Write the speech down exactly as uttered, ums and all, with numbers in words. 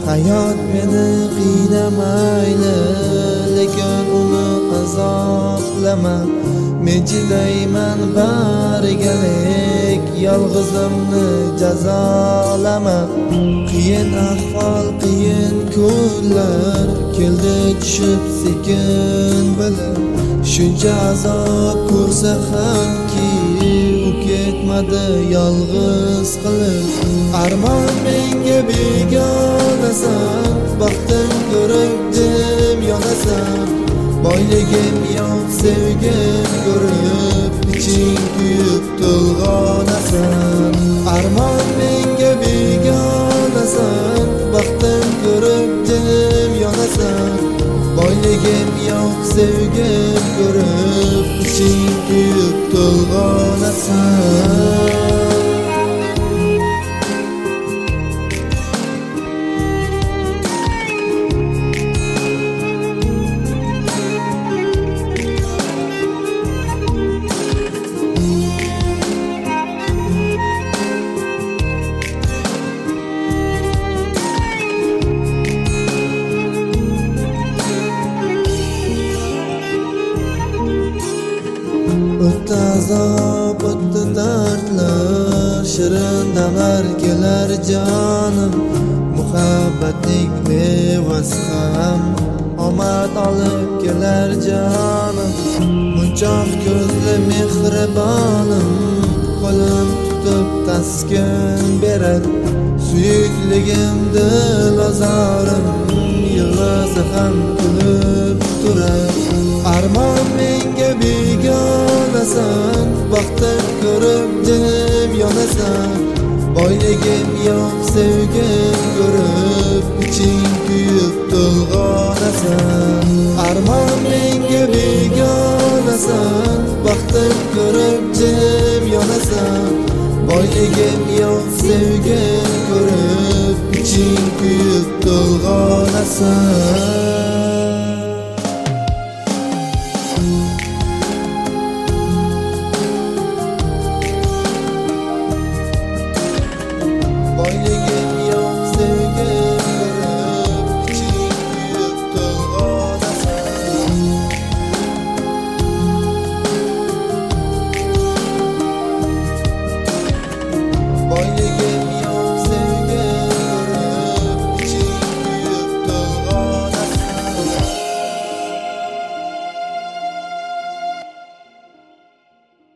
Hayot meni qiynamayli, lekin uni azoblama. Men chidayman barigalik, yolg'izimni jazolama. Qiyin ahvol, qiyin kunlar keldi tushib sekin bilib. Shuncha azob ko'rsa hamki, u ketmadi yolg'iz qilib. Armon menga begonasan, baxtim ko'rib jim yonasan. Boyligim yo'q, sevgim ko'rib iching kuyib to'lg'onasan. Armon menga begonasan, baxtim ko'rib jim yonasan. Boyligim yo'q, sevgim ko'rib iching kuyib to'lg'onasan. O'tdi azob, o'tdi dardlar, shirin damlar kelar jonim. Muhabbatning mevasi ham omad olib kelar jonim. Munchoq ko'zli mehribonim, qo'lim tutib taskin berar. Suyukligim dilozorim, yig'lasa ham kulib turar. Armon menga begonasan, baxtim ko'rib jim yonasan. Boyligim yo'q, sevgim ko'rib iching kuyib to'lg'onasan. Armon menga begonasan, baxtim ko'rib jim yonasan. Boyligim yo'q, sevgim ko'rib iching kuyib to'lg'onasan.